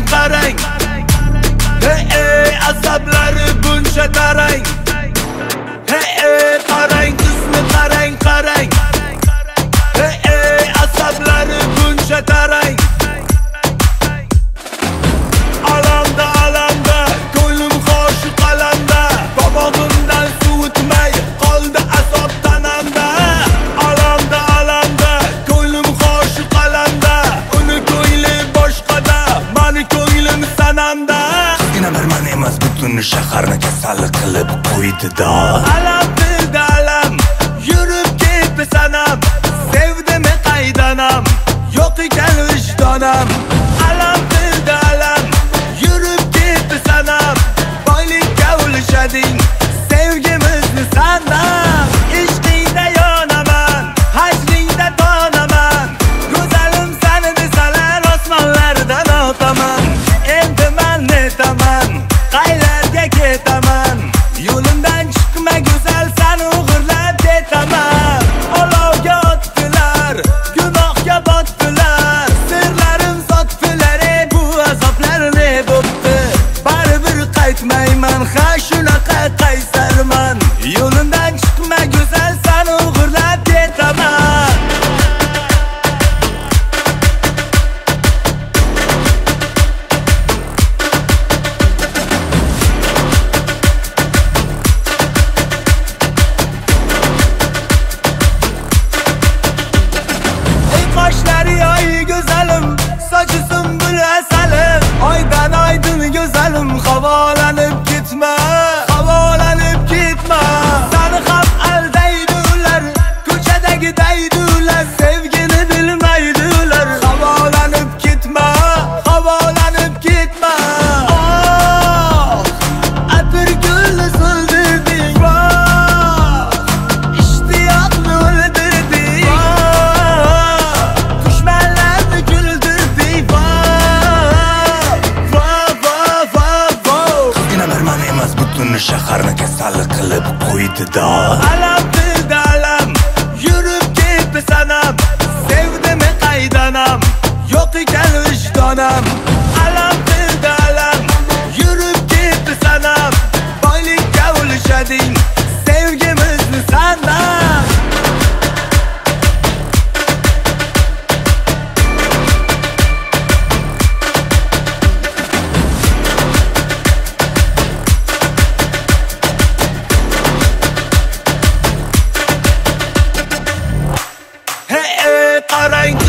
qarang. Hey asablari buncha tarang. Hey qarang qizni qarang qarang. Hey asablari buncha tarang. Alamda alamda ko'nglim xoshi qalanda. Tomog'imdan suv o'tmay qoldi azob tanamda. Alamda alamda ko'nglim xoshi qalanda. Uni ko'ngli boshqada, meni ko'nglim sanamda. Qizgina bir men emas, butun shaharni kasallik qilib qo'ydi-da. Alam dilda alam, yurib ketdi sanam. Sevdim qaydanam, yo'q ekan vijdonam. Alam dilda alam, yurib ketdi sanam. Boylikka ulashading, sevgimizni sanam. Ishqingda yonaman, hajringda donaman. Go'zalim seni desalar osmonlardan o'taman. Endi men netaman, qaylarga ketaman? Yo'limdan chiqma go'zal, seni o'g'irlab ketaman. Olovga otdilar, gunohga botdilar. Sirlarim sotdilar, bu azoblar ne bo'pti? Baribir qaytmayman, ha shunaqa qaysarman. Yo'limdan chiqma go'zal, seni o'g'irlab ketaman. Qoshlari yoy go'zalim, sochi sumbul asalim. Oydan oydin go'zalim, havolanib ketma, havolanib ketma. Seni ham aldaydi ular, ko'chadagi daydi ular. Sevgini bilmaydi ular. Havolanib ketma, havolanib ketma. Atir gulni so'ldirding, ishtiyoqni o'ldirding. Dushmanlarni kuldirding. Qizgina bir men emas, butun shaharni kasallik qilib qo'ydi-da. Alam dilda alam, yurib ketdi sanam. Sevdim qaydanam, yo'q ekan vijdonam. Alam dilda alam, yurib ketdi sanam. Boylikka ulashading, sevgimizni sanam. Hey qarang